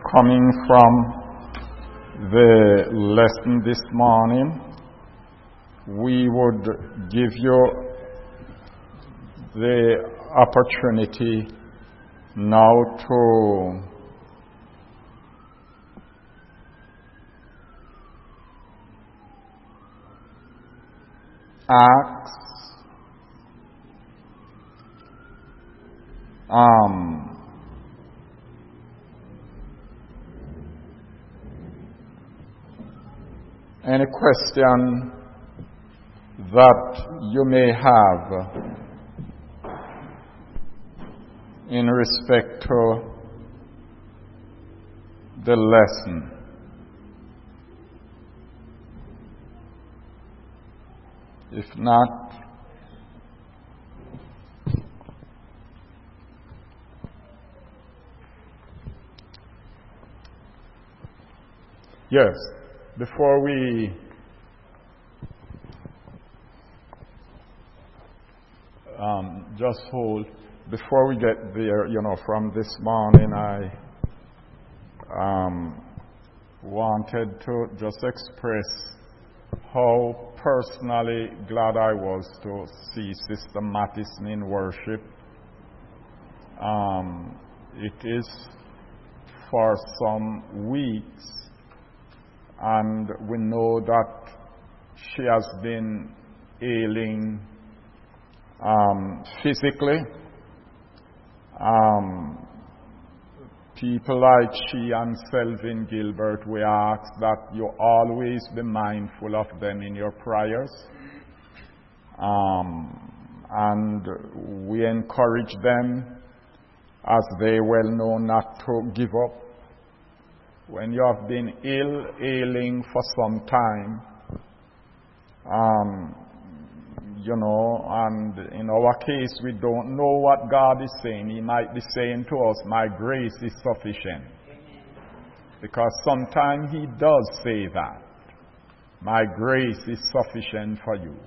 Coming from the lesson this morning, we would give you the opportunity now to ask any question that you may have in respect to the lesson. If not, yes, before we just hold, before we get there, from this morning, I wanted to just express how personally glad I was to see Sister Mattison in worship. It is for some weeks, and we know that she has been ailing physically. People like she and Selvin Gilbert, we ask that you always be mindful of them in your prayers. And we encourage them, as they well know, not to give up. When you have been ailing for some time, and in our case, we don't know what God is saying. He might be saying to us, my grace is sufficient. Because sometimes He does say that. My grace is sufficient for you.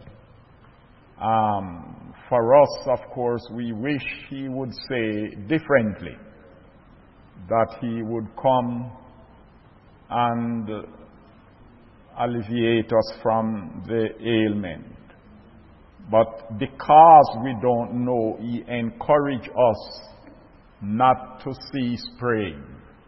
For us, of course, we wish He would say differently. That He would come and alleviate us from the ailment. But because we don't know, He encouraged us not to cease praying.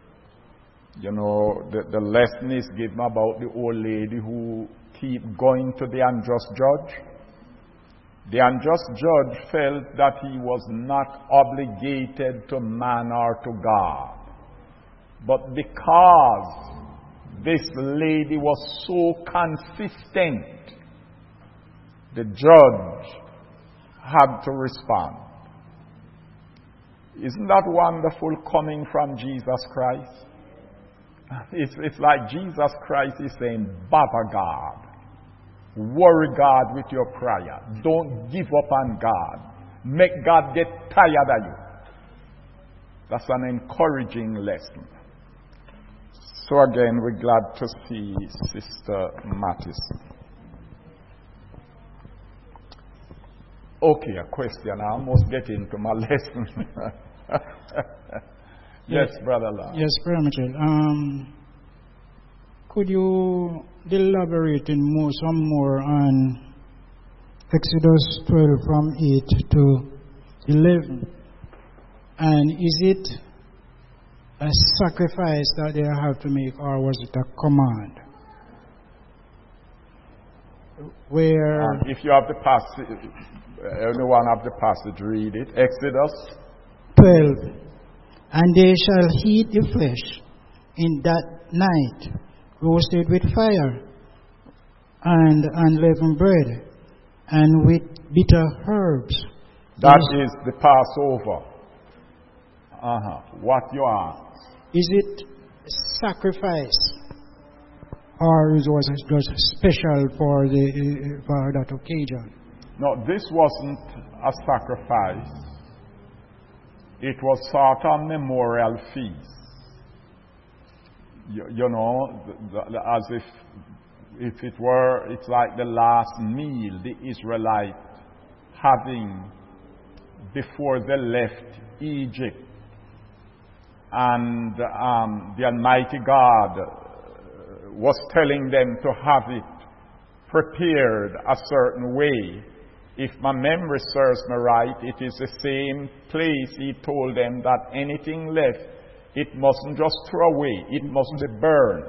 The lesson is given about the old lady who keep going to the unjust judge. The unjust judge felt that he was not obligated to man or to God. But because this lady was so consistent, the judge had to respond. Isn't that wonderful coming from Jesus Christ? It's like Jesus Christ is saying, bother God. Worry God with your prayer. Don't give up on God. Make God get tired of you. That's an encouraging lesson. So again, we're glad to see Sister Mattison. Okay, a question. I almost get into my lesson. Yes, Brother Lord. Yes, Brother Mitchell. Could you elaborate some more on Exodus 12 from 8 to 11? And is it a sacrifice that they have to make, or was it a command? Where if you have the passage, anyone have the passage, read it. Exodus 12. And they shall eat the flesh in that night, roasted with fire, and unleavened bread, and with bitter herbs. That is the Passover. What you ask? Is it sacrifice, or was it just special for that occasion? No, this wasn't a sacrifice. It was sort of memorial feast. As if it were, it's like the last meal the Israelites having before they left Egypt. and the Almighty God was telling them to have it prepared a certain way. If my memory serves me right, it is the same place He told them that anything left, it mustn't just throw away, it must be burned.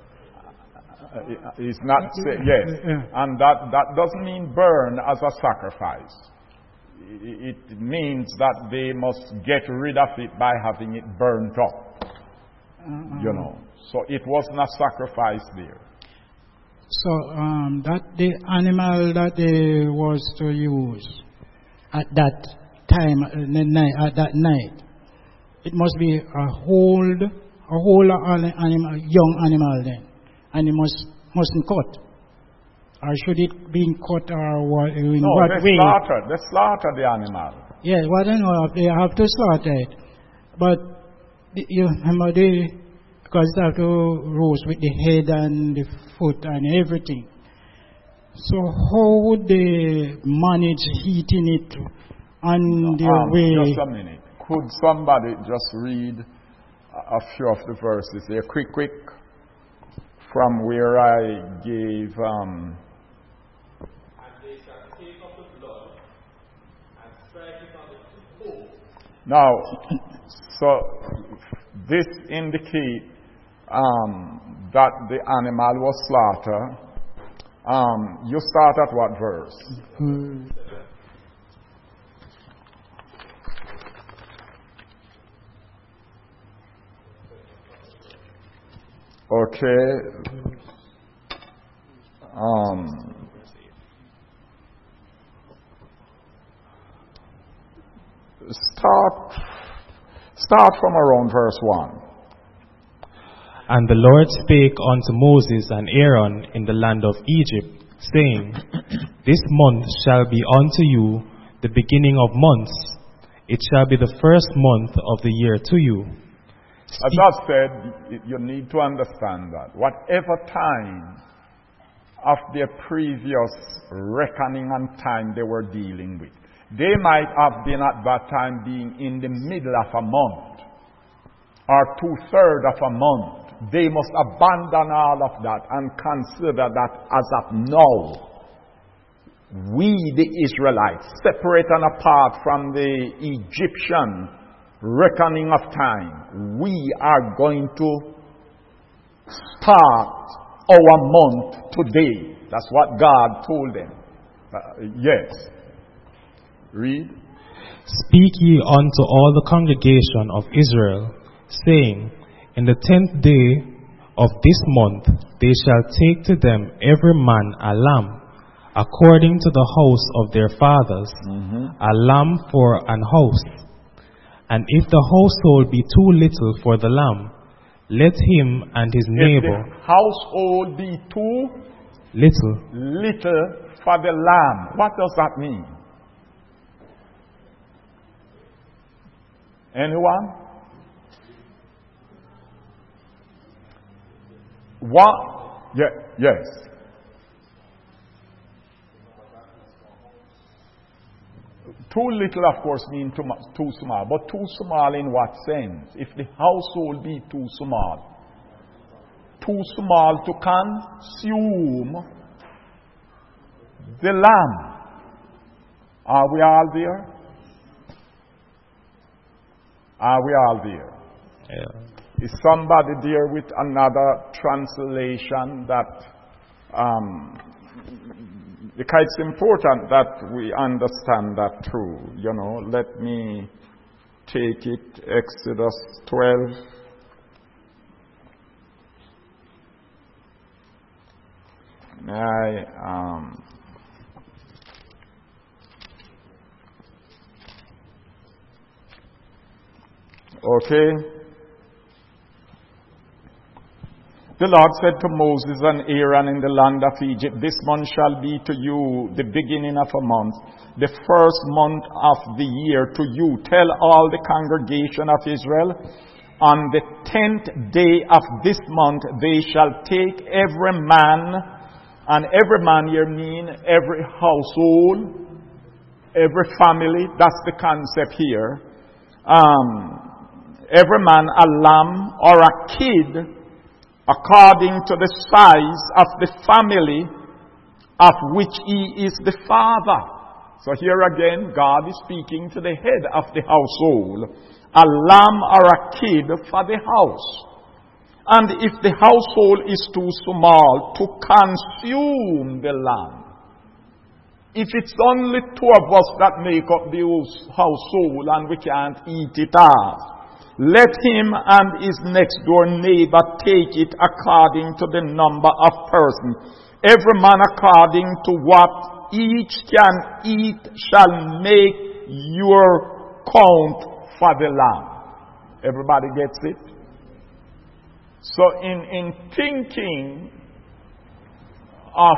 It's not yes, and that doesn't mean burn as a sacrifice. It means that they must get rid of it by having it burnt up. You know, so it wasn't a sacrifice there. So that the animal that they was to use at that time, at that night, it must be a whole animal, young animal then, and it mustn't cut. Or should it be cut, or what? In what way? They slaughter the animal. Yeah, well, I know they have to slaughter it, but you remember because they have to roast with the head and the foot and everything. So how would they manage heating it on their way? Just a minute. Could somebody just read a few of the verses there, quick, from where I gave. And they shall take of the blood and strike it on the two poles. Now, so this indicates that the animal was slaughtered. You start at what verse? Okay. Start from around verse 1. And the Lord spake unto Moses and Aaron in the land of Egypt, saying, This month shall be unto you the beginning of months. It shall be the first month of the year to you. As I said, you need to understand that whatever time of their previous reckoning and time they were dealing with, they might have been at that time being in the middle of a month or 2/3 of a month. They must abandon all of that and consider that as of now, we the Israelites, separate and apart from the Egyptian reckoning of time, we are going to start our month today. That's what God told them. Yes. Read. Speak ye unto all the congregation of Israel, saying, In the 10th day of this month they shall take to them every man a lamb, according to the house of their fathers, a lamb for an house. And if the household be too little for the lamb, let him and his neighbor. If the household be too little for the lamb, what does that mean? Anyone? What? Yes. Too little, of course, means too small. But too small in what sense? If the household be too small to consume the lamb. Are we all there? Are we all there? Yeah. Is somebody there with another translation that because it's important that we understand that too. You know, let me take it, Exodus 12. Okay. The Lord said to Moses and Aaron in the land of Egypt, This month shall be to you the beginning of a month, the first month of the year to you. Tell all the congregation of Israel, on the 10th day of this month they shall take every man, and every man here mean every household, every family. That's the concept here. every man a lamb or a kid according to the size of the family of which he is the father. So here again, God is speaking to the head of the household. A lamb or a kid for the house. And if the household is too small to consume the lamb, if it's only two of us that make up the household and we can't eat it all, let him and his next door neighbor take it according to the number of persons. Every man according to what each can eat shall make your count for the lamb. Everybody gets it? So in thinking of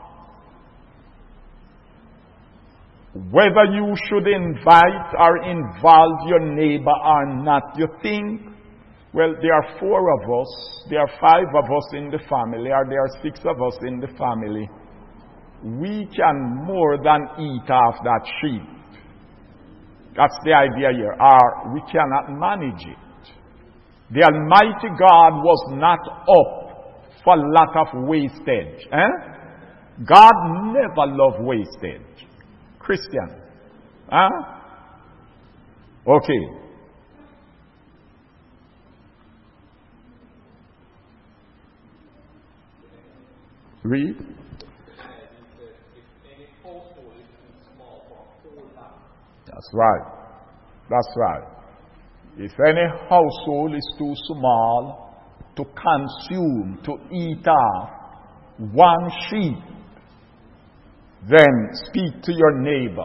whether you should invite or involve your neighbor or not, you think, well, there are 4 of us, there are 5 of us in the family, or there are 6 of us in the family. We can more than eat off that sheep. That's the idea here. Or we cannot manage it. The Almighty God was not up for a lot of wastage. God never loved wastage. Christian. Okay. Read. That's right. That's right. If any household is too small to consume, to eat off one sheep, then speak to your neighbor.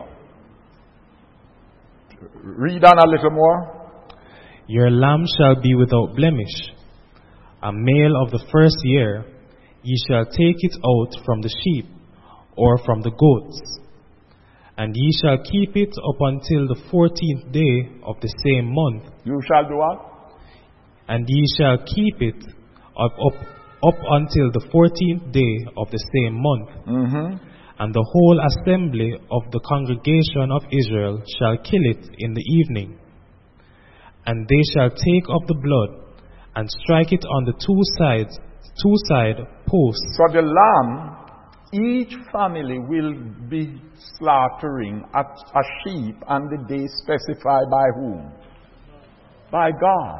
Read on a little more. Your lamb shall be without blemish, a male of the first year. Ye shall take it out from the sheep, or from the goats, and ye shall keep it up until the 14th day of the same month. You shall do what? And ye shall keep it up until the 14th day of the same month. Mm-hmm. And the whole assembly of the congregation of Israel shall kill it in the evening. And they shall take of the blood and strike it on the two side posts. So the lamb, each family will be slaughtering a sheep on the day specified by whom? By God.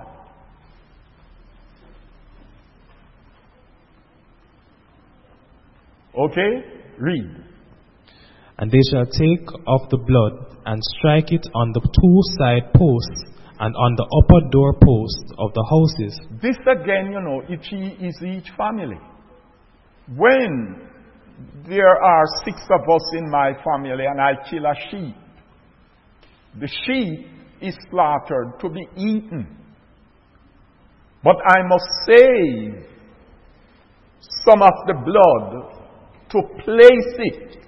Okay? Read. And they shall take of the blood and strike it on the 2 side posts and on the upper door posts of the houses. This again, is each family. When there are 6 of us in my family and I kill a sheep, the sheep is slaughtered to be eaten. But I must save some of the blood to place it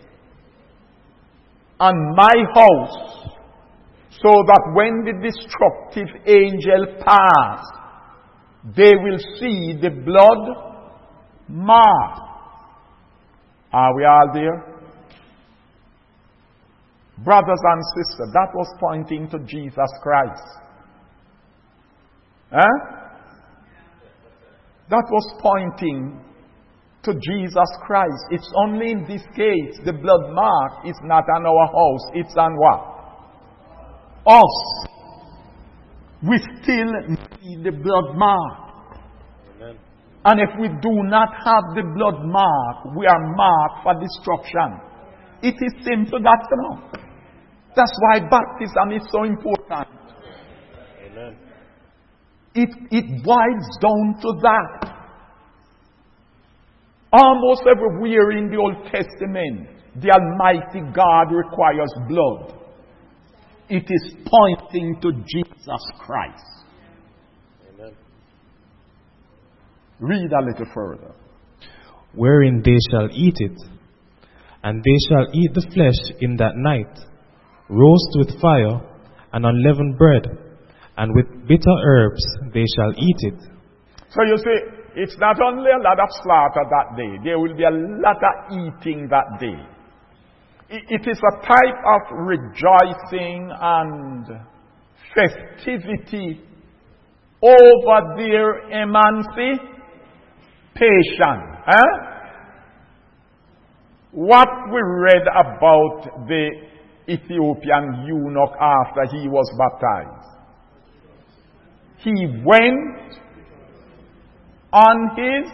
on my house, so that when the destructive angel pass, they will see the blood mark. Are we all there? Brothers and sisters, that was pointing to Jesus Christ. That was pointing to Jesus Christ. It's only in this case the blood mark is not on our house, it's on what? Us. We still need the blood mark. Amen. And if we do not have the blood mark, we are marked for destruction. It is simple, that's That's why baptism is so important. Amen. It boils down to that. Almost everywhere in the Old Testament, the Almighty God requires blood. It is pointing to Jesus Christ. Amen. Read a little further. Wherein they shall eat it, and they shall eat the flesh in that night, roast with fire, and unleavened bread, and with bitter herbs they shall eat it. So you see, it's not only a lot of slaughter that day, there will be a lot of eating that day. It is a type of rejoicing and festivity over their emancipation. What we read about the Ethiopian eunuch after he was baptized. He went on his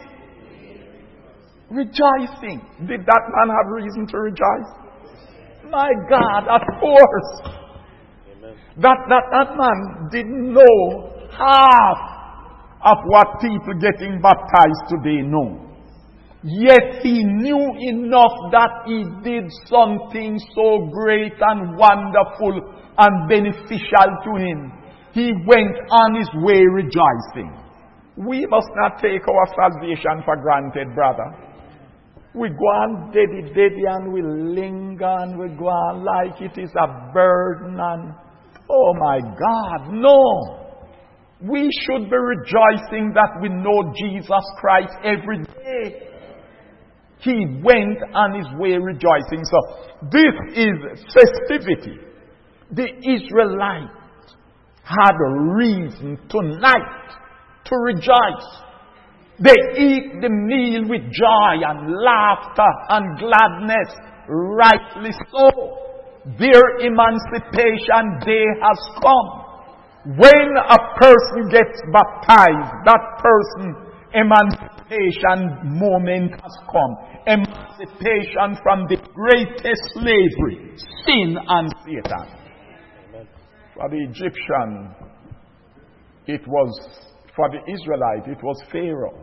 rejoicing. Did that man have reason to rejoice? My God, of course. That man didn't know half of what people getting baptized today know. Yet he knew enough that he did something so great and wonderful and beneficial to him. He went on his way rejoicing. We must not take our salvation for granted, brother. We go on daddy and we linger and we go on like it is a burden and oh my God, no. We should be rejoicing that we know Jesus Christ every day. He went on his way rejoicing. So this is festivity. The Israelites had a reason tonight to rejoice. They eat the meal with joy and laughter and gladness. Rightly so. Their emancipation day has come. When a person gets baptized, that person, emancipation moment has come. Emancipation from the greatest slavery, sin and Satan. For the Egyptian, it was, for the Israelite, it was Pharaoh.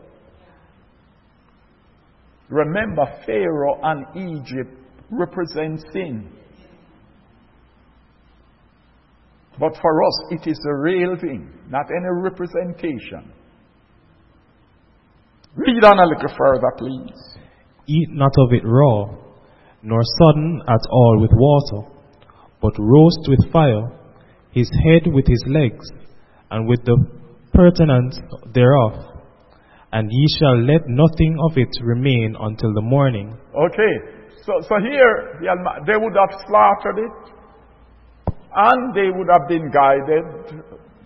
Remember, Pharaoh and Egypt represent sin. But for us, it is a real thing, not any representation. Read on a little further, please. Eat not of it raw, nor sodden at all with water, but roast with fire, his head with his legs, and with the purtenance thereof. And ye shall let nothing of it remain until the morning. Okay, so here, they would have slaughtered it, and they would have been guided,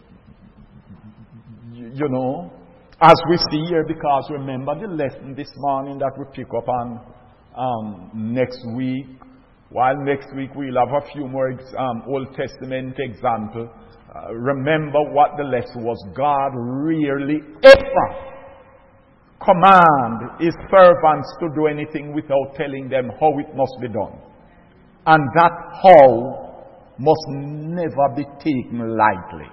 you know, as we see here, because remember the lesson this morning that we pick up on next week. While next week we'll have a few more Old Testament examples. Remember what the lesson was. God rarely ever command his servants to do anything without telling them how it must be done. And that how must never be taken lightly.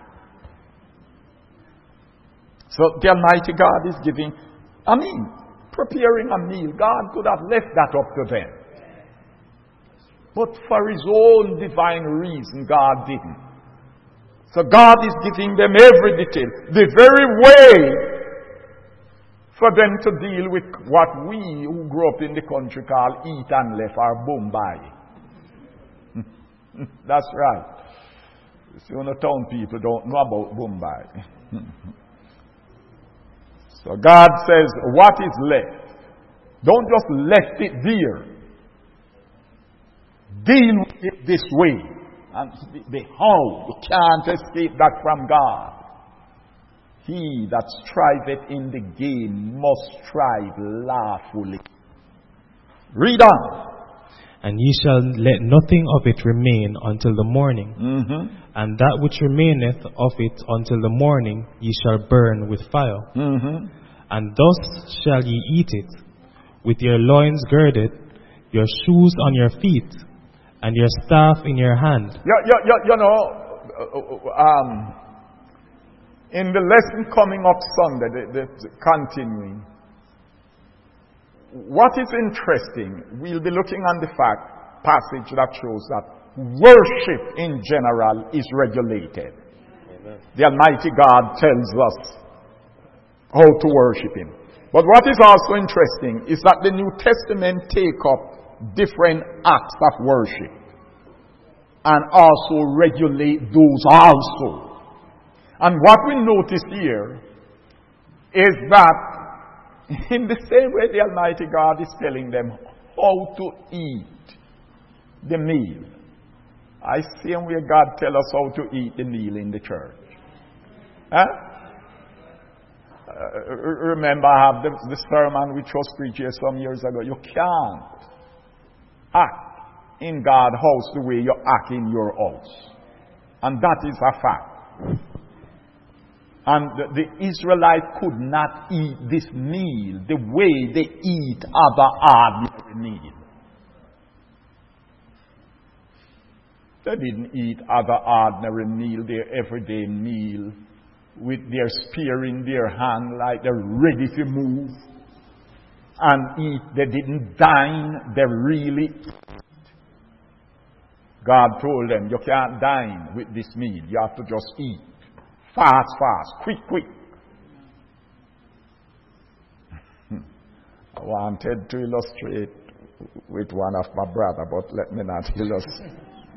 So the Almighty God is giving, preparing a meal. God could have left that up to them. But for his own divine reason, God didn't. So God is giving them every detail. The very way for them to deal with what we who grew up in the country call eat and left or Bombay. That's right. You know, town people don't know about Bombay. So God says, what is left? Don't just left it there. Deal with it this way. And the how. You can't escape that from God. He that striveth in the game must strive lawfully. Read on. And ye shall let nothing of it remain until the morning. Mm-hmm. And that which remaineth of it until the morning ye shall burn with fire. Mm-hmm. And thus shall ye eat it, with your loins girded, your shoes on your feet, and your staff in your hand. You know, in the lesson coming up Sunday, the continuing, what is interesting, we'll be looking on the passage that shows that worship in general is regulated. Amen. The Almighty God tells us how to worship Him. But what is also interesting is that the New Testament take up different acts of worship and also regulate those also. And what we notice here is that in the same way the Almighty God is telling them how to eat the meal, I see where God tells us how to eat the meal in the church. Remember, I have the sermon which was preached here some years ago. You can't act in God's house the way you act in your house. And that is a fact. And the Israelites could not eat this meal the way they eat other ordinary meal. They didn't eat other ordinary meal, their everyday meal, with their spear in their hand like they're ready to move and eat. They didn't dine, they really eat. God told them, you can't dine with this meal, you have to just eat. Fast, quick. I wanted to illustrate with one of my brother, but let me not illustrate.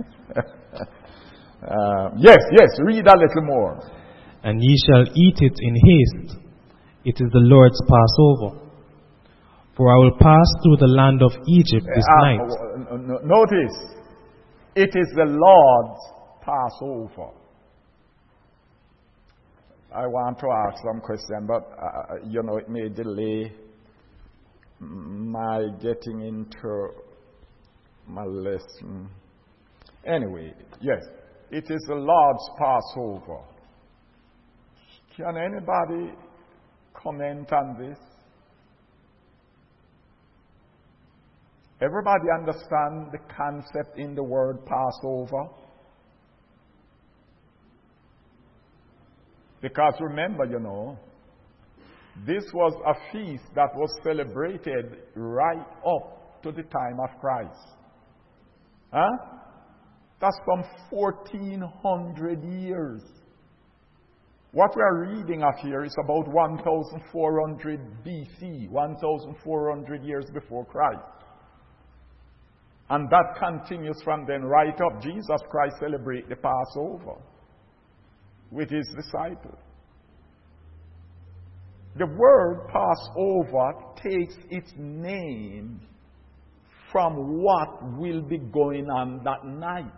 Yes, read a little more. And ye shall eat it in haste. It is the Lord's Passover. For I will pass through the land of Egypt this night. Notice, it is the Lord's Passover. I want to ask some question, but it may delay my getting into my lesson. Anyway, yes, it is the Lord's Passover. Can anybody comment on this? Everybody understand the concept in the word Passover? Because remember, this was a feast that was celebrated right up to the time of Christ. That's from 1400 years. What we are reading of here is about 1400 BC, 1400 years before Christ. And that continues from then right up. Jesus Christ celebrated the Passover with his disciples. The word Passover takes its name from what will be going on that night.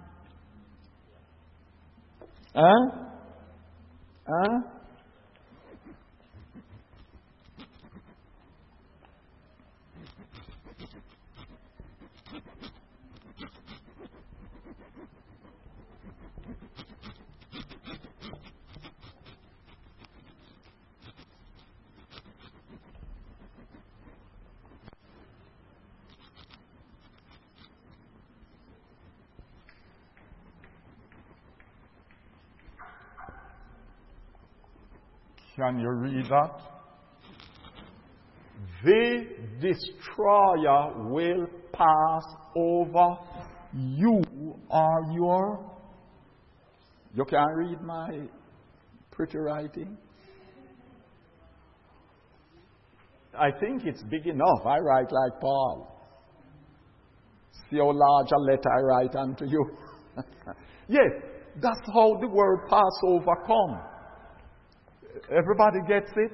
Can you read that? The destroyer will pass over you or your... You can't read my pretty writing? I think it's big enough. I write like Paul. See how large a letter I write unto you. Yes, that's how the word Passover comes. Everybody gets it?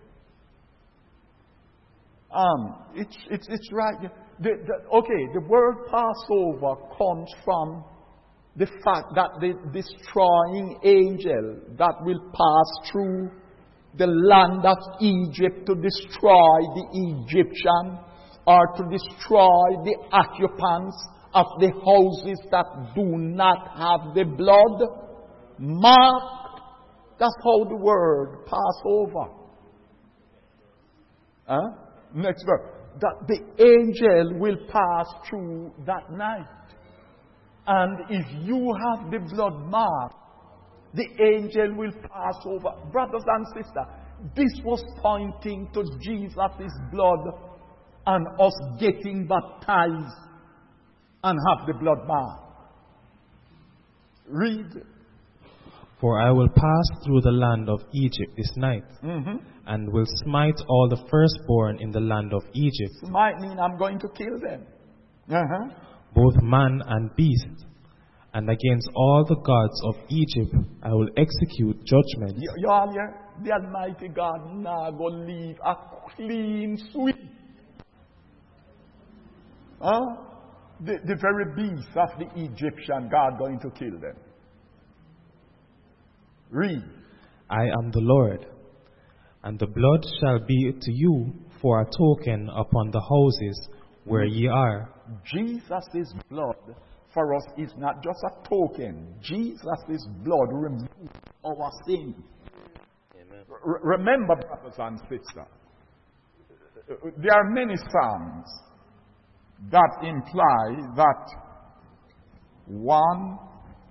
It's right. The word Passover comes from the fact that the destroying angel that will pass through the land of Egypt to destroy the Egyptian or to destroy the occupants of the houses that do not have the blood marked. That's how the word Passover. Next verse. That the angel will pass through that night. And if you have the blood mark, the angel will pass over. Brothers and sisters, this was pointing to Jesus' blood and us getting baptized and have the blood mark. Read. For I will pass through the land of Egypt this night, and will smite all the firstborn in the land of Egypt. Smite mean I'm going to kill them. Both man and beast. And against all the gods of Egypt I will execute judgment. You all hear? The Almighty God now go leave a clean sweep. The very beasts of the Egyptian, God going to kill them. Read. I am the Lord. And the blood shall be to you for a token upon the houses where ye are. Jesus' blood for us is not just a token. Jesus' blood removes our sin. Remember, brothers and sisters, there are many psalms that imply that one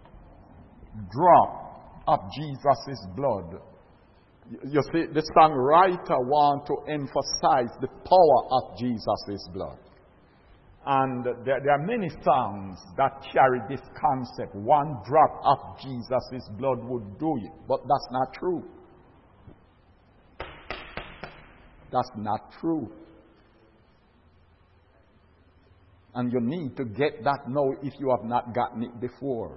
drop of Jesus' blood. You see, the songwriter wants to emphasize the power of Jesus' blood. And there are many songs that carry this concept. One drop of Jesus' blood would do it. But that's not true. That's not true. And you need to get that now if you have not gotten it before.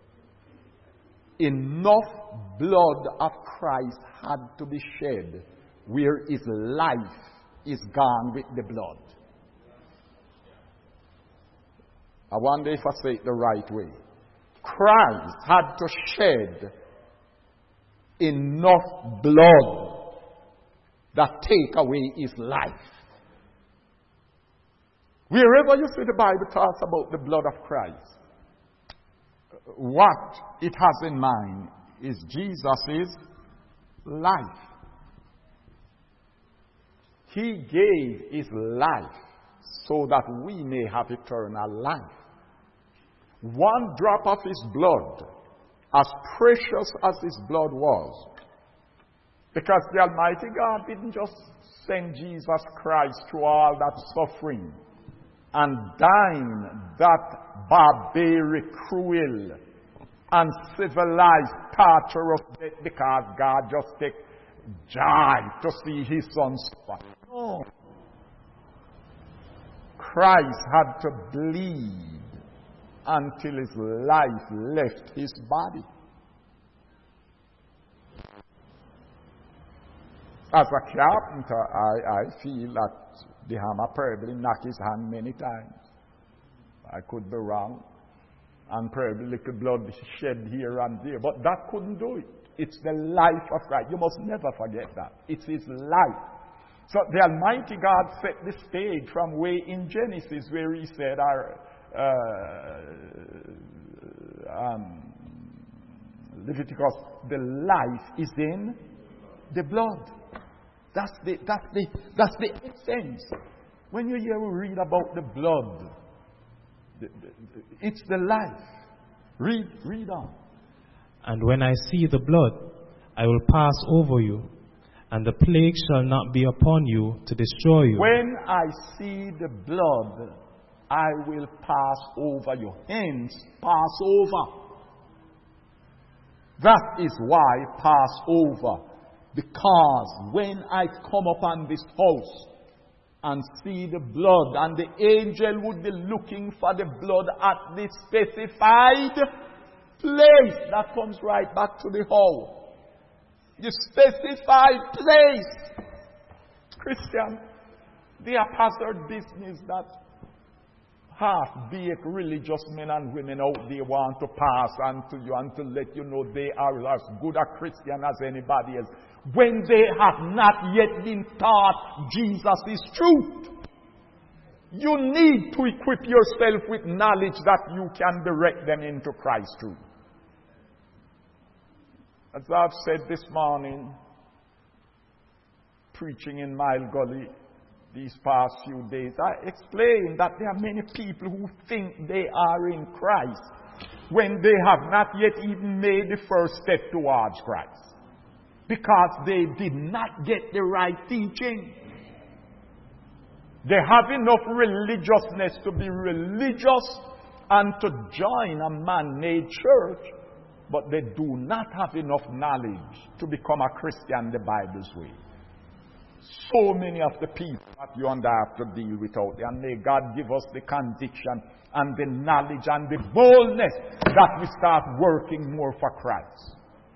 Enough blood of Christ had to be shed where his life is gone with the blood. I wonder if I say it the right way. Christ had to shed enough blood that take away his life. Wherever you see the Bible talks about the blood of Christ, what it has in mind is Jesus' life. He gave his life so that we may have eternal life. One drop of his blood, as precious as his blood was, because the Almighty God didn't just send Jesus Christ through all that suffering and dying that barbaric, cruel, uncivilized, torturous death because God just take joy to see his son suffer. No. Christ had to bleed until his life left his body. As a carpenter, I feel that the hammer probably knocked his hand many times. I could be wrong. And probably little blood shed here and there. But that couldn't do it. It's the life of Christ. You must never forget that. It's his life. So the Almighty God set the stage from way in Genesis where he said, Leviticus, the life is in the blood. That's the essence. When you hear we read about the blood, it's the life. Read on. And when I see the blood, I will pass over you, and the plague shall not be upon you to destroy you. When I see the blood, I will pass over you. Hence, pass over. That is why pass over. Because when I come upon this house and see the blood, and the angel would be looking for the blood at the specified place, that comes right back to the house. The specified place. Christian, they are hazard business that half-baked religious men and women out there want to pass on to you and to let you know they are as good a Christian as anybody else, when they have not yet been taught Jesus is truth. You need to equip yourself with knowledge that you can direct them into Christ's truth. As I've said this morning, preaching in Mile Gully these past few days, I explained that there are many people who think they are in Christ when they have not yet even made the first step towards Christ, because they did not get the right teaching. They have enough religiousness to be religious and to join a man-made church, but they do not have enough knowledge to become a Christian the Bible's way. So many of the people that you and I have to deal with out there. And may God give us the conviction and the knowledge and the boldness that we start working more for Christ.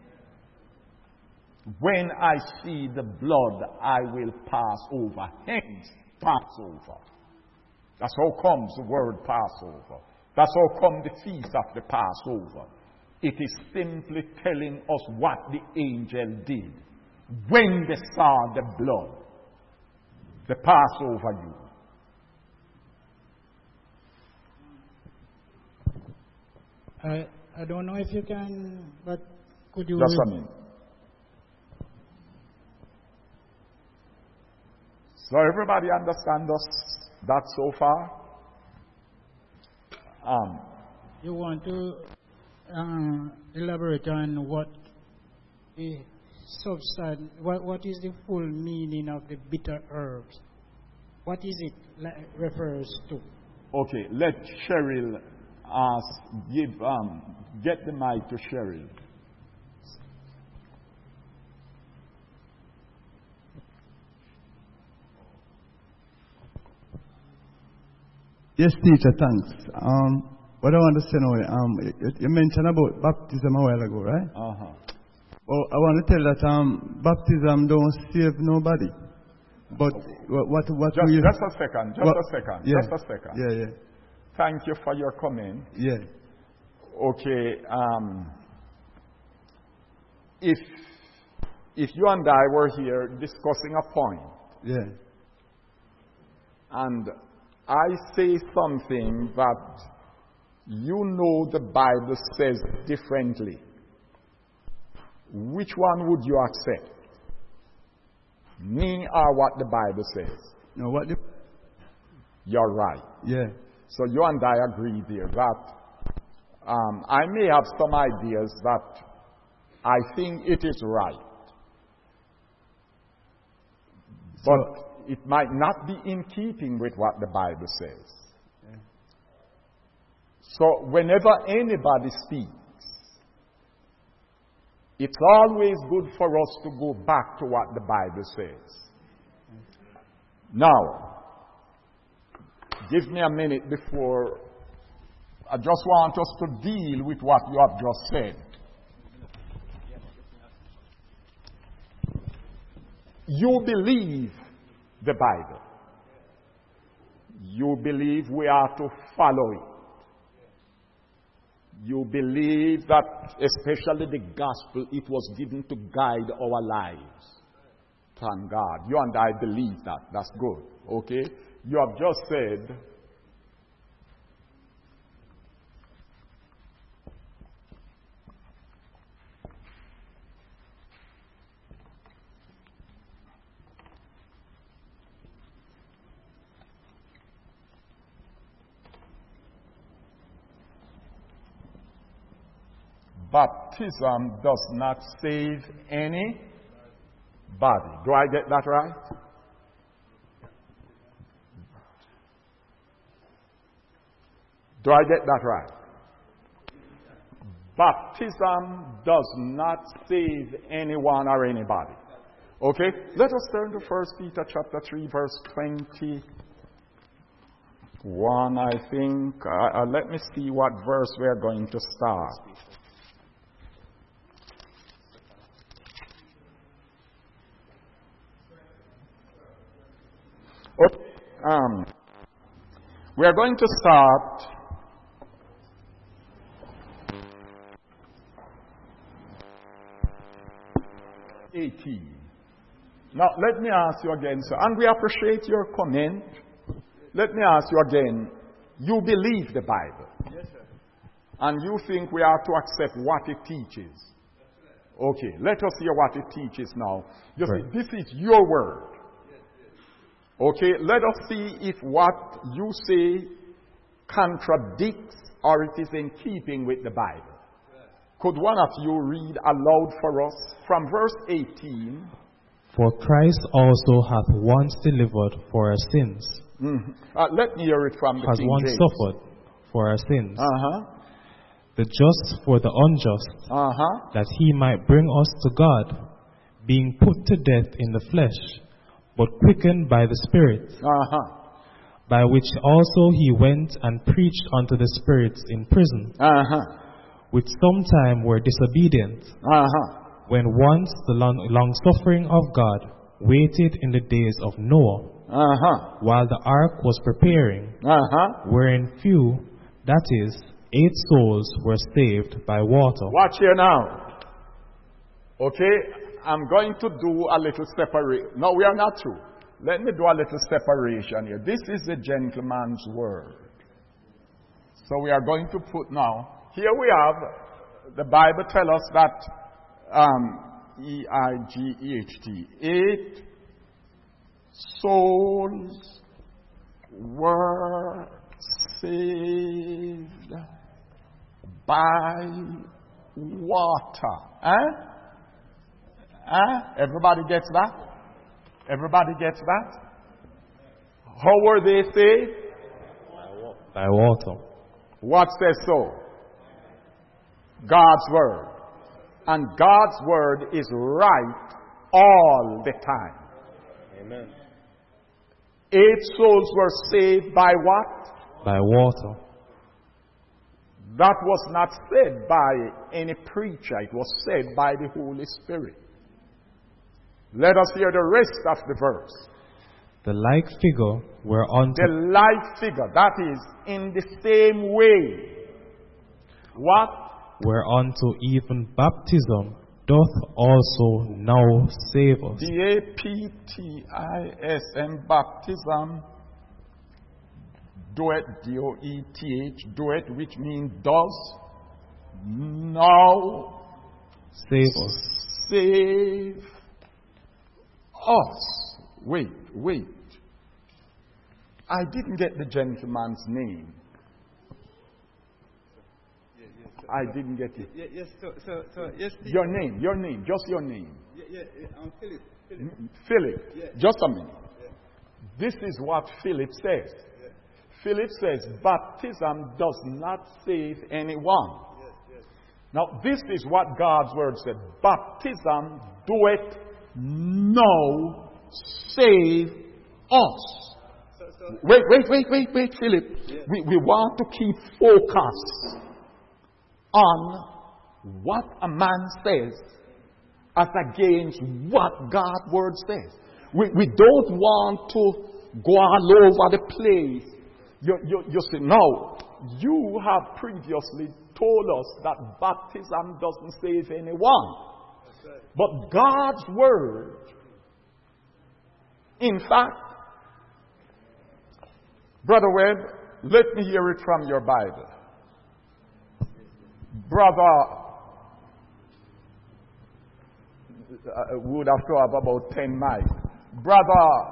When I see the blood, I will pass over. Hence, Passover. That's how comes the word Passover. That's how comes the feast of the Passover. It is simply telling us what the angel did. when they saw the blood, the Passover you. I don't know if you can, but could you... Just a minute. So everybody understand that so far? You want to elaborate on what the substance, what is the full meaning of the bitter herbs? What is it refers to? Okay, let Cheryl get the mic to Cheryl. Yes, teacher, thanks. What I want to say now, you mentioned about baptism a while ago, right? Uh-huh. Well, I want to tell that baptism don't save nobody. But what just a second. Yeah. Just a second. Yeah. Thank you for your comment. Yeah. Okay. If you and I were here discussing a point, Yeah. and I say something that you know the Bible says differently, which one would you accept? Me or what the Bible says? No, what the... You're right. Yeah. So you and I agree there that I may have some ideas that I think it is right. But it might not be in keeping with what the Bible says. Yeah. So whenever anybody speaks, it's always good for us to go back to what the Bible says. Now, give me a minute before. I just want us to deal with what you have just said. You believe the Bible. You believe we are to follow it. You believe that, especially the gospel, it was given to guide our lives. Thank God. You and I believe that. That's good. Okay? You have just said, baptism does not save any body. Do I get that right? Do I get that right? Baptism does not save anyone or anybody. Okay? Let us turn to 1 Peter chapter 3, verse 21, I think. Let me see what verse we are going to start. Okay. We are going to start (18). Now, let me ask you again, sir, and we appreciate your comment. Let me ask you again, you believe the Bible? Yes, sir. And you think we are to accept what it teaches? Okay, let us hear what it teaches now. You see, this is your word. Okay, let us see if what you say contradicts or it is in keeping with the Bible. Could one of you read aloud for us from verse 18? For Christ also hath once delivered for our sins. Let me hear it from the Has King once James. suffered for our sins. The just for the unjust, that he might bring us to God, being put to death in the flesh, but quickened by the Spirit, by which also he went and preached unto the spirits in prison, which sometime were disobedient, when once the long suffering of God waited in the days of Noah, while the ark was preparing, wherein few, that is, 8 souls were saved by water. Watch here now. Okay? I'm going to do a little separation. No, we are not through. Let me do a little separation here. This is the gentleman's word. So we are going to put now, here we have, the Bible tells us that E-I-G-E-H-T, 8 souls were saved by water. Everybody gets that? Everybody gets that? How were they saved? By water. What says so? God's word. And God's word is right all the time. Amen. 8 souls were saved by what? By water. That was not said by any preacher. It was said by the Holy Spirit. Let us hear the rest of the verse. The like figure whereunto The like figure, that is, in the same way. What? whereunto even baptism doth also now save us. D-A-P-T-I-S-M, baptism, doeth, D-O-E-T-H, doeth, which means does, now Save us. save us. Wait. I didn't get the gentleman's name. I didn't get it. Yes, yes. Your name, just your name. I'm Philip. Philip, Yeah. just a minute. Yeah. This is what Philip says. Philip says, baptism does not save anyone. Yes. Now, this is what God's word said. Baptism doeth now save us. Wait, Philip. Yeah. We want to keep focus on what a man says as against what God's word says. We don't want to go all over the place. You say, no, you have previously told us that baptism doesn't save anyone. Right. But God's word, in fact, Brother Webb, let me hear it from your Bible. Brother, would have to have about 10 mics. Brother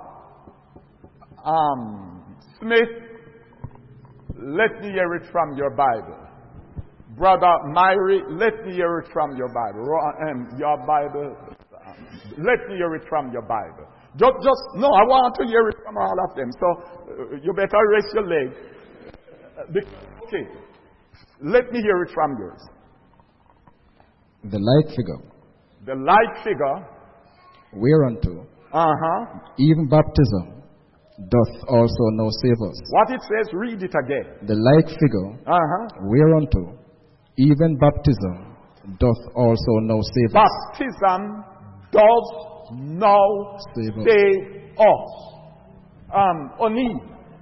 Smith, let me hear it from your Bible. Brother Myrie, let me hear it from your Bible. Your Bible, let me hear it from your Bible. No, I want to hear it from all of them. So you better raise your leg. Okay. Let me hear it from yours. The like figure, The like figure, whereunto even baptism doth also now save us. what it says, read it again. The like figure, whereunto even baptism doth also now save us. Baptism does now Save us. save us. Oni,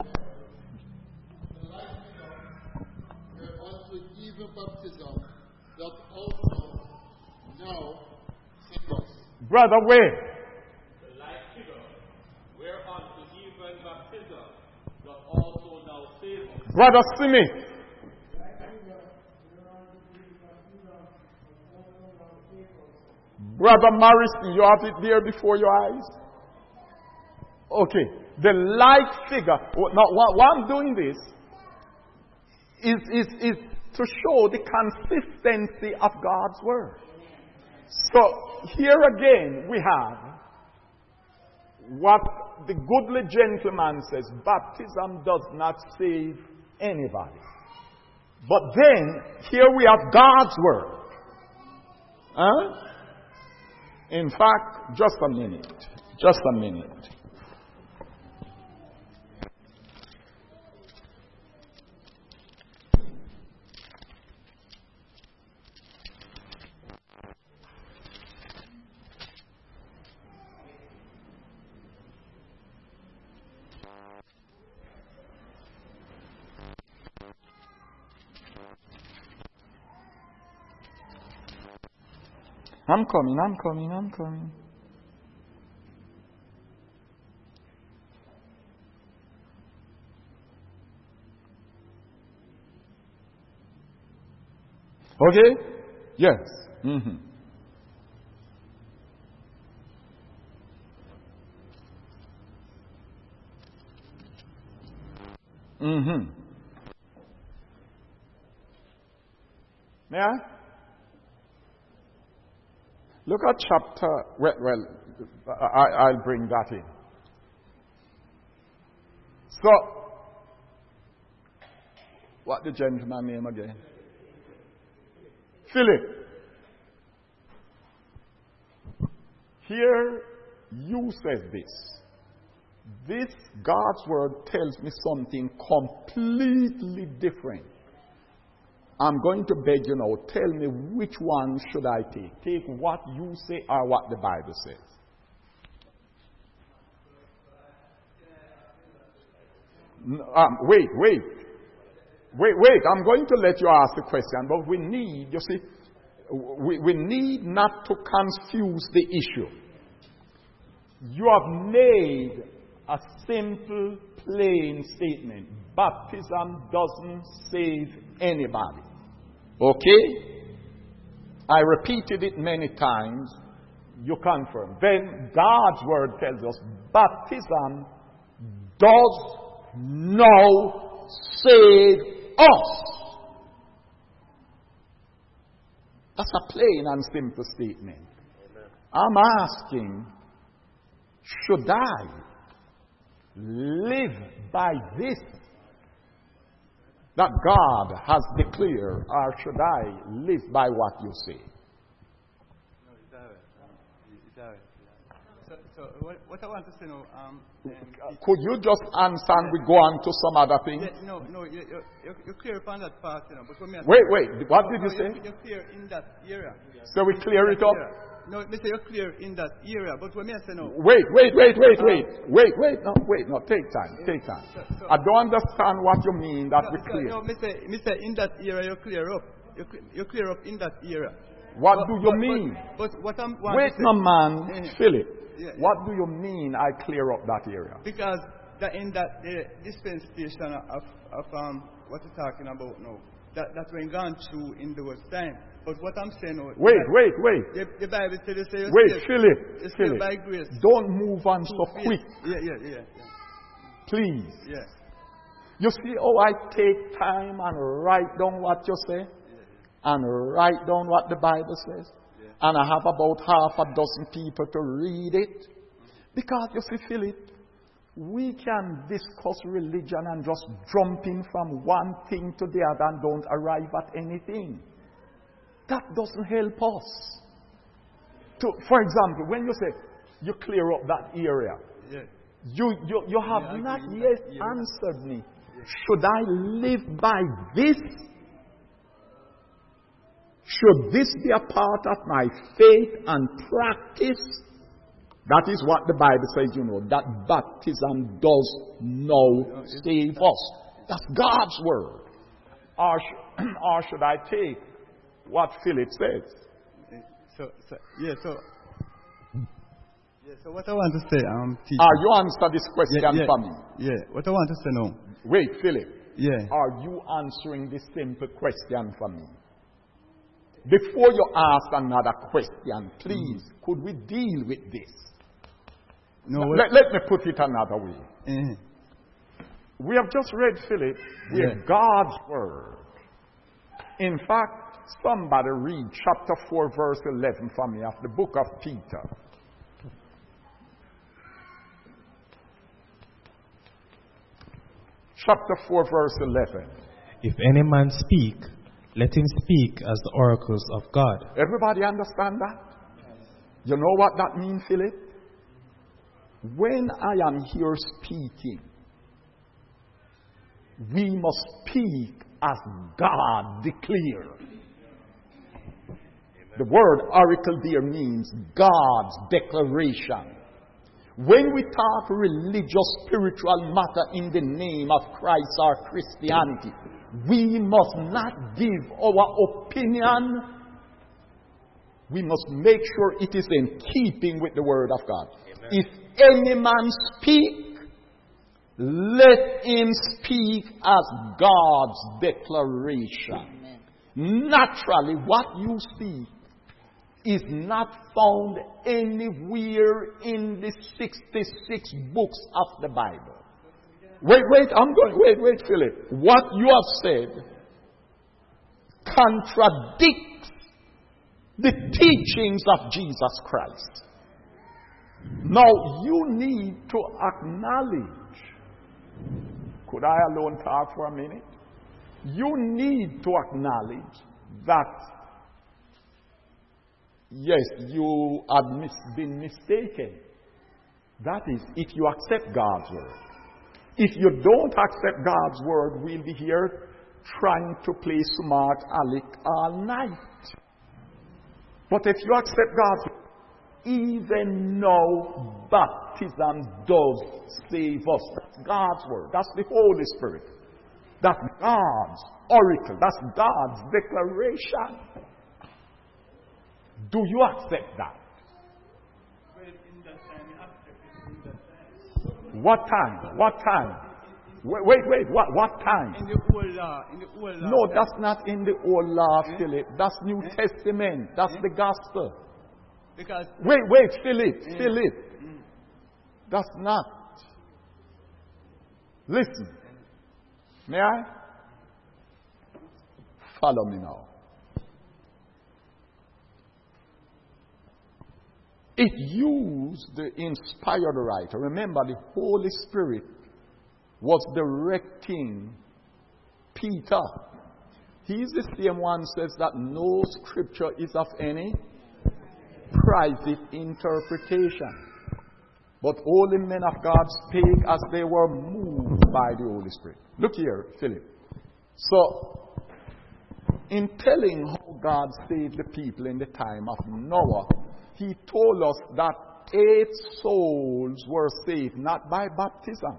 Whereunto even baptism doth also now save us. Brother Wade, The like figure, whereunto even baptism doth also now save us. Brother Smith, Brother Morrison, you have it there before your eyes? Okay. The like figure. Now, why I'm doing this is to show the consistency of God's word. So, here again we have what the goodly gentleman says, baptism does not save anybody. But then, here we have God's word. In fact, just a minute. I'm coming. Okay? Yes. Mm-hmm. Mm-hmm. Yeah? Look at chapter, I'll bring that in. So, what the gentleman name again? Philip. Here, you said this. This God's word tells me something completely different. I'm going to beg you now, tell me which one should I take? Take what you say or what the Bible says. Wait. I'm going to let you ask the question, but we need, you see, we need not to confuse the issue. You have made a simple, plain statement. Baptism doesn't save anybody. Okay? I repeated it many times. You confirm. Then God's word tells us baptism does not save us. That's a plain and simple statement. I'm asking, should I live by this that God has declared, or should I live by what you say? No, it's all right. So what I want to say now, could you just answer and we go on to some other things? Yeah, no, you're clear upon that part, you know. But wait, what did you say? You're clear in that area. So we clear it up? No, Mr. You're clear in that area, but when I say no. Wait, no, take time. So, I don't understand what you mean that we clear. No, Mr. In that area, you're clear up. You're clear up in that area. What do you mean? But what I'm... Wait, no, man, Philip. Yeah. What do you mean I clear up that area? Because in that dispensation of what you're talking about now, that we're gone through in those time. But what I'm saying now... Wait. The Bible says... Wait, Philip. By grace. Don't move on so quick. Yeah. Please. Yeah. You see how I take time and write down what you say? And write down what the Bible says? And I have about half a dozen people to read it. Because, you see, Philip, we can discuss religion and just jump in from one thing to the other and don't arrive at anything. That doesn't help us. For example, when you say you clear up that area, you have not yet answered me. Should I live by this? Should this be a part of my faith and practice? That is what the Bible says, you know, that baptism does not save us. That's God's word. Or should I take what Philip says? So what I want to say, teacher. You answer this question for me. Yeah, what I want to say now. Wait, Philip. Yeah. Are you answering this simple question for me? Before you ask another question, please, could we deal with this? No. Let me put it another way. Mm-hmm. We have just read, Philip, with God's word. In fact, somebody read chapter 4, verse 11 for me of the book of Peter. Chapter 4, verse 11. If any man speak, let him speak as the oracles of God. Everybody understand that? You know what that means, Philip? When I am here speaking, we must speak as God declared. The word oracle there means God's declaration. When we talk religious, spiritual matter in the name of Christ or Christianity, we must not give our opinion. We must make sure it is in keeping with the Word of God. Amen. If any man speak, let him speak as God's declaration. Amen. Naturally, what you see is not found anywhere in the 66 books of the Bible. Wait, Philip. What you have said contradicts the teachings of Jesus Christ. Now, you need to acknowledge. Could I alone talk for a minute? You need to acknowledge that, yes, you have been mistaken. That is, if you accept God's word. If you don't accept God's word, we'll be here trying to play smart aleck all night. But if you accept God's word, even now baptism does save us. That's God's word. That's the Holy Spirit. That's God's oracle. That's God's declaration. Do you accept that? Well, in that time, you accept it in that time. What time? What time? Wait. What time? In the old law. No, that's not in the old law, Philip. That's New Testament. That's the gospel. Because Wait, Philip. That's not. Listen. May I? Follow me now. It used the inspired writer. Remember, the Holy Spirit was directing Peter. He's the same one who says that no scripture is of any private interpretation. But all the men of God spake as they were moved by the Holy Spirit. Look here, Philip. So, in telling how God saved the people in the time of Noah, he told us that 8 souls were saved, not by baptism,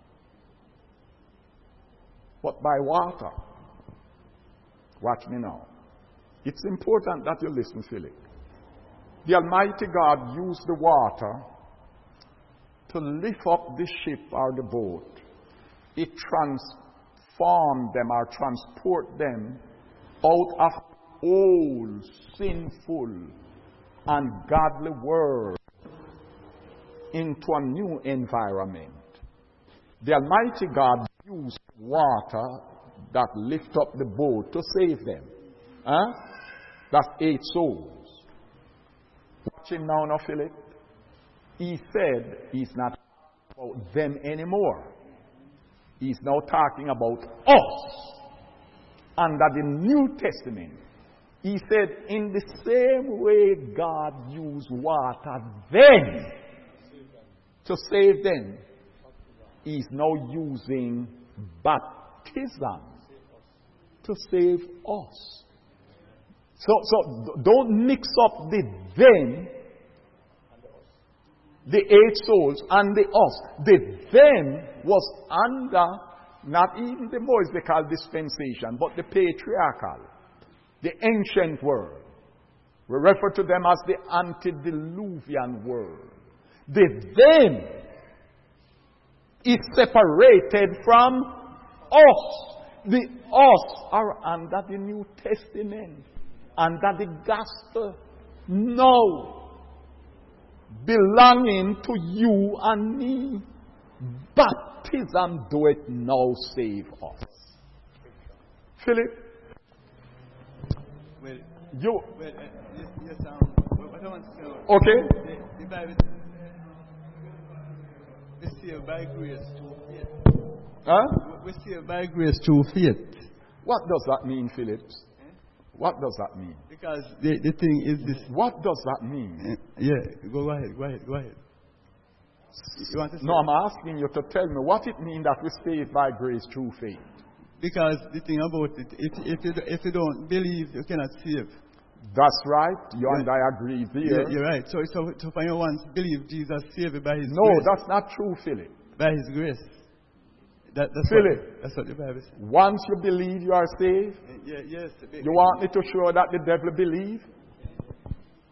but by water. Watch me now. It's important that you listen, Philip. The Almighty God used the water to lift up the ship or the boat. It transformed them or transport them out of old, sinful, ungodly world into a new environment. The Almighty God used water that lift up the boat to save them. That's 8 souls. Watch him now, Philip. He said he's not talking about them anymore. He's now talking about us under the New Testament. He said, in the same way God used water then to save them, He's now using baptism to save us. So don't mix up the them, the 8 souls, and the us. The them was under not even the Mosaical dispensation, but the patriarchal, the ancient world. We refer to them as the antediluvian world. The them is separated from us. The us are under the New Testament, under the gospel, now belonging to you and me. Baptism doeth now save us. Philip, what I want to say. Okay. The Bible says, we saved by grace through faith. We saved by grace through faith. What does that mean, Phillips? What does that mean? Because the thing is this. What does that mean? Go ahead. You want to say? No, I'm asking you to tell me what it means that we saved by grace through faith. Because the thing about it, if you don't believe, you cannot save. That's right. You and I agree there. You're right. So for you once believe Jesus saved you by His grace. No, that's not true, Philip. By His grace. That's Philip, that's what the Bible says. Once you believe you are saved, Yes. you want me to show that the devil believes?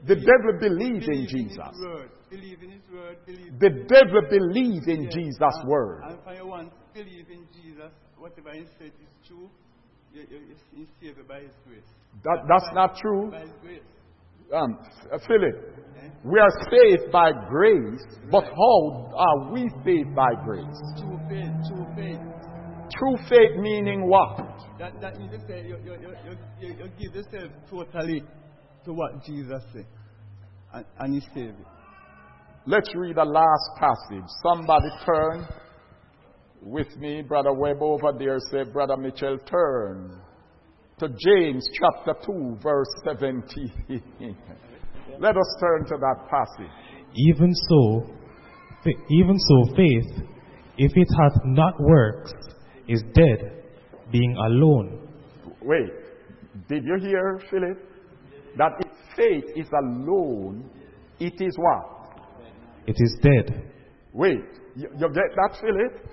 The devil believes in Jesus. Believe in his word. The devil believes in Jesus' word. And if you want to believe in Jesus, whatever he said is true, you're saved by his grace. That's not true. By his grace. Philip, we are saved by grace, but how are we saved by grace? True faith. True faith meaning what? That you just say, you give yourself totally to what Jesus said. And he saved you. Let's read the last passage. Somebody turn with me. Brother Webb over there said, Brother Mitchell, turn to James chapter 2, verse 17. Let us turn to that passage. Even so, faith, if it hath not works, is dead, being alone. Wait, did you hear, Philip? That if faith is alone, it is what? It is dead. Wait, you get that, Philip?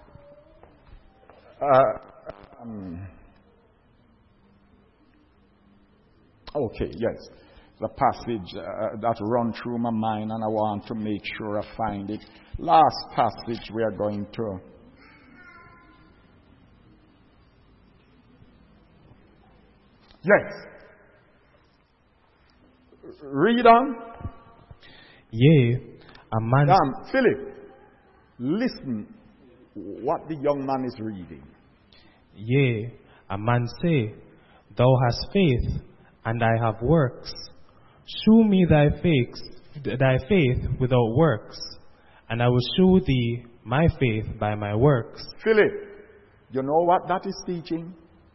Okay, yes. The passage that run through my mind, and I want to make sure I find it. Last passage we are going to. Yes. Read on. Yea, a man... Philip, listen what the young man is reading. Yea, a man say, Thou hast faith, and I have works. Shew me thy faith without works, and I will shew thee my faith by my works. Philip, you know what that is teaching?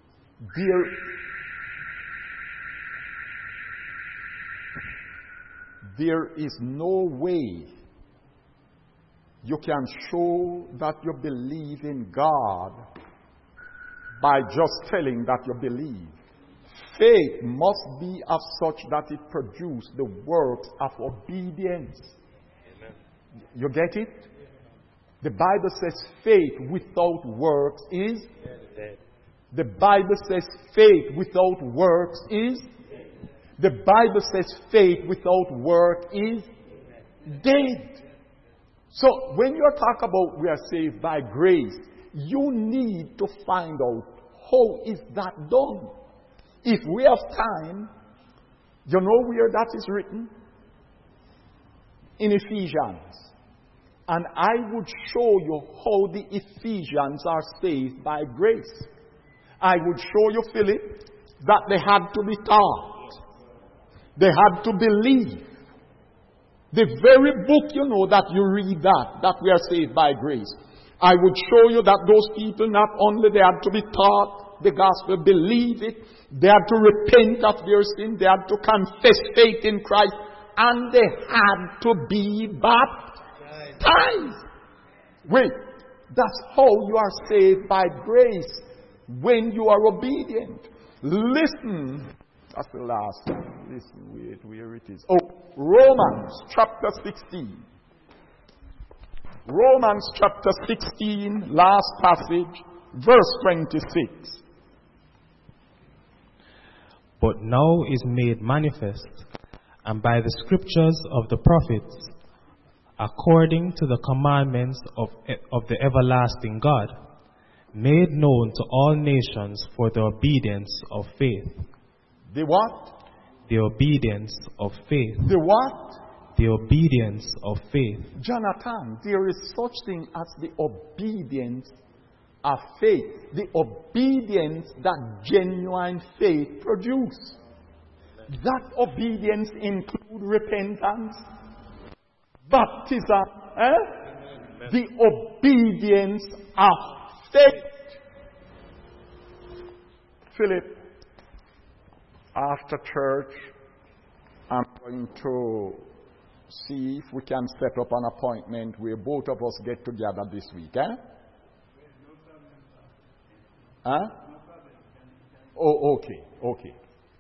There is no way you can show that you believe in God by just telling that you believe. Faith must be of such that it produces the works of obedience. Amen. You get it? The Bible says faith without works is dead. The Bible says faith without works is dead. The Bible says faith without work is dead. So when you talk about we are saved by grace, you need to find out how is that done. If we have time, you know where that is written? In Ephesians. And I would show you how the Ephesians are saved by grace. I would show you, Philip, that they had to be taught. They had to believe. The very book, you know, that you read that we are saved by grace. I would show you that those people, not only they had to be taught the gospel, believe it, they had to repent of their sin, they had to confess faith in Christ, and they had to be baptized. Wait, that's how you are saved by grace, when you are obedient. Listen, that's the last one. Listen, wait, where it is. Oh, Romans chapter 16. Romans chapter 16, last passage, verse 26. But now is made manifest, and by the scriptures of the prophets, according to the commandments of the everlasting God, made known to all nations for the obedience of faith. The what? The obedience of faith. The what? The obedience of faith. Jonathan, there is such thing as the obedience of faith. The obedience that genuine faith produces. That obedience includes repentance, baptism, the obedience of faith. Philip, after church, I'm going to see if we can set up an appointment where both of us get together this week. Oh, okay.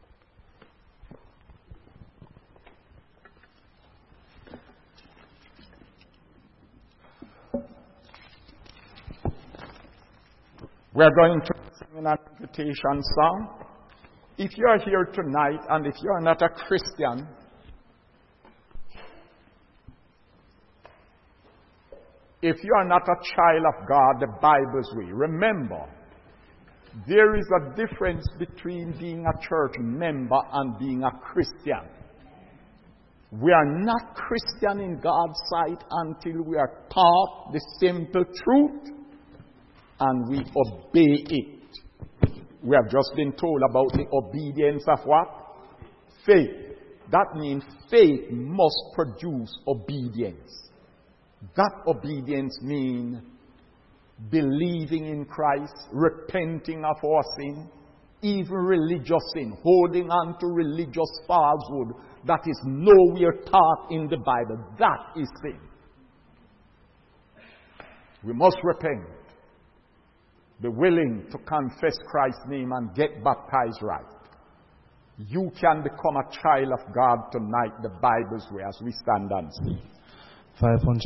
We are going to sing an invitation song. If you are here tonight and if you are not a Christian, if you are not a child of God the Bible's way, remember, there is a difference between being a church member and being a Christian. We are not Christian in God's sight until we are taught the simple truth and we obey it. We have just been told about the obedience of what? Faith. That means faith must produce obedience. That obedience means believing in Christ, repenting of our sin, even religious sin, holding on to religious falsehood that is nowhere taught in the Bible. That is sin. We must repent, be willing to confess Christ's name and get baptized right. You can become a child of God tonight, the Bible's way, as we stand and speak. 500.